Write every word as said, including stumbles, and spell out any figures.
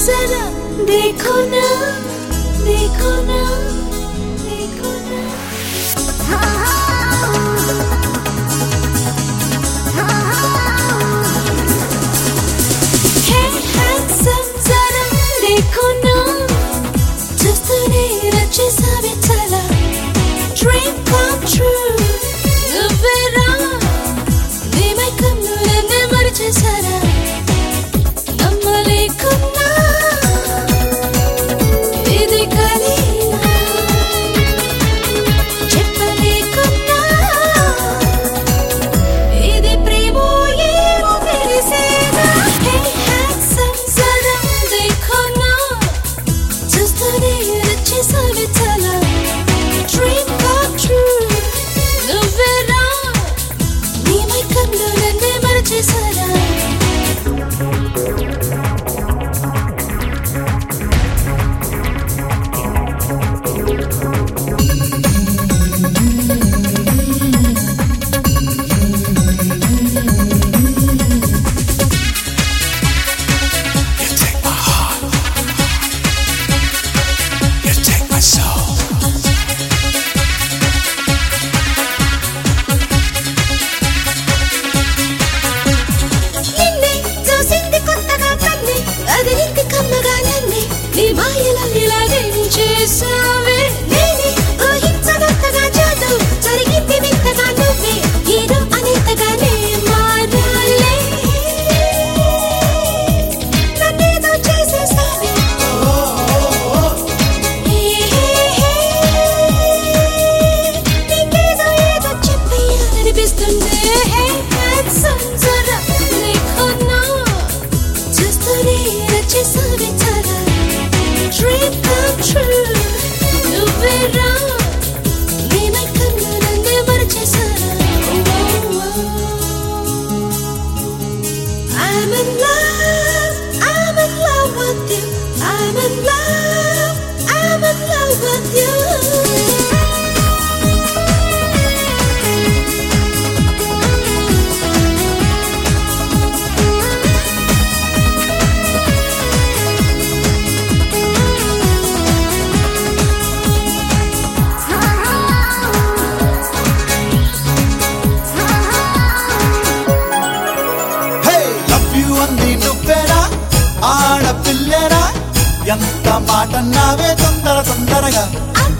जरा देखो ना देखो ना देखो ना Hey handsome जरा देखो ना చూస్తూనే రచేసావే చాలా Dream come true నువ్వేరా నీ మైకంలో నన్నే మరిచేసారా నమ్మలేకున్నా ఇది కలేనా చెప్పలేకున్నా ఇది ప్రేమో ఏమో తెలిసేనా Hey handsome జరా देखो ना చూస్తూనే రచేసావే చాలా Dream come true నువ్వేరా నీ మైకంలో నన్నే మరిచేసారా You take my heart. You take my soul. నిన్నే చూసింది కొత్తగా కన్నే అదిరింది కమ్మగా నన్నే నీ మాయలో ఇలాగే చేసావే నేనే ఊహించగత్తగా జాదు జరిగింది వింతగా నువ్వే హీరో అనేంతగానే మారాలే నన్నేదో చేసేసావే హే హే హే నీకేదో ఏదో చెప్పేయాలనిపిస్తుంది హే హ్యాండ్సమ్ జరా देखो ना చూస్తూనే రచేసావే చాలా Dream come true నువ్వేరా నీ మైకంలో నన్నే మరిచేసారా I'm in love I'm in love with you I'm in love I'm in love with you Hey, love you అంది నువ్వేరా ఆడపిల్లరా ఎంత మాట నావే తొందర తొందరగా I